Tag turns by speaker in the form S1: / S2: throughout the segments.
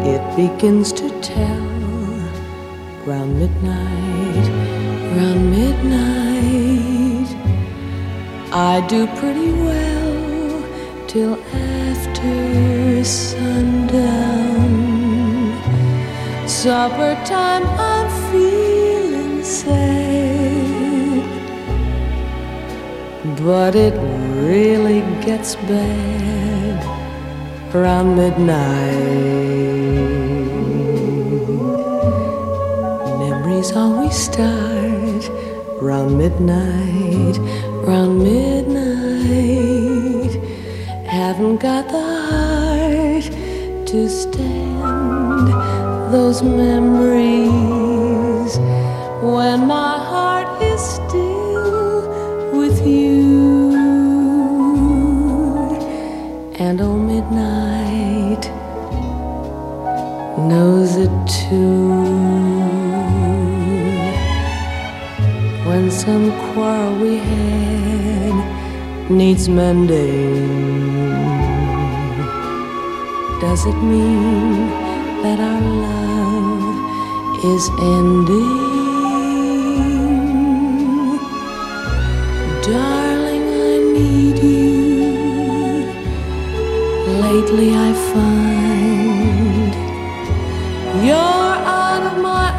S1: It begins to tell round midnight, round midnight. I do pretty well till after sundown. Supper time, I'm feeling sad, but it really gets bad round midnight. Memories always start round midnight, round midnight. Haven't got the heart to stand those memories when my heart is still with you. And oh, midnight knows it too. When some quarrel we had needs mending, does it mean that our love is ending? Darling, I need you. Lately I find you're out of my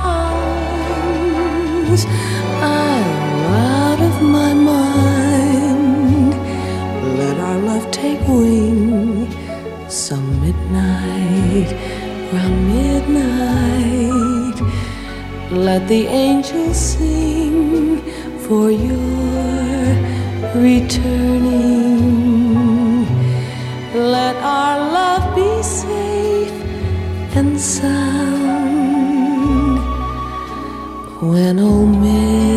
S1: arms, I'm out of my mind. Let our love take wing some midnight, round midnight. Let the angels sing for your returning. Let our love be safe and sound when, oh,